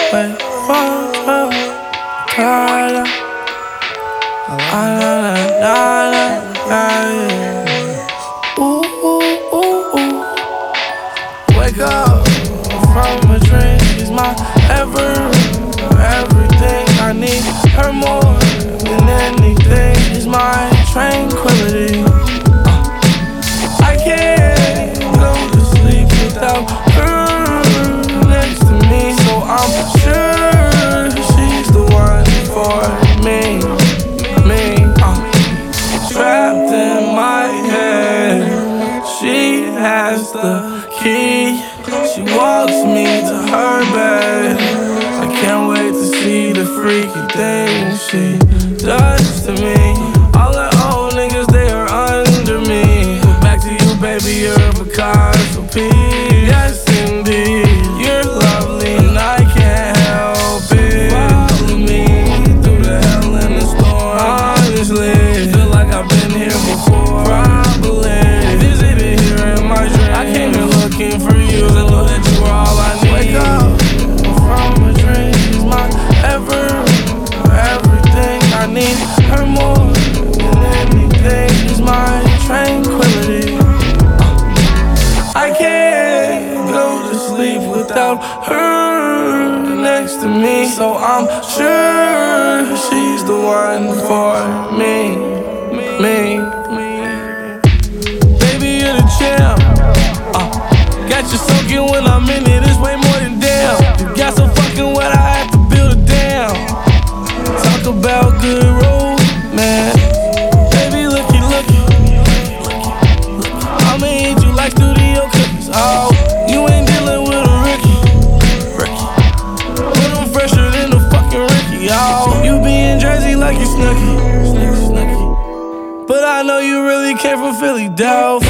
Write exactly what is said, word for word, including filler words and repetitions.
wait for the color. Ooh, ooh, ooh, ooh. Wake up from a dream. She's my ever, everything. I need her more than anything. She's my tranquility. I can't go to sleep without her next to me. So I'm sure she's the one for me. Me, uh, trapped in my head. She has the key. She walks me to her bed. I can't wait to see the freaky things she does to me. All the old niggas, they are under me. Back to you, baby, you're a Picasso piece. Yes, indeed, you're lovely and I can't help it. Follow me through the hell and the storm. Honestly, feel like I've been here before. Probably visited here in my dream. I came here looking for you. I know that you were all I need. Wake up from a dream. She's my ever, everything. I need her more than anything. She's my tranquility. I can't go to sleep without her next to me. So I'm sure she's the one for me. Me, me. Baby, you're the champ. Uh, got you soaking when I'm in it. It's way more than damn. You got so fucking wet, I had to build a dam. Talk about good romance. Baby, looky, looky. I'ma eat you like studio cookies. Oh, you ain't dealing with a rookie. But I'm fresher than a fucking Ricky. Oh, you be in Jersey like you Snooki. But I know you really came from Philadelphia.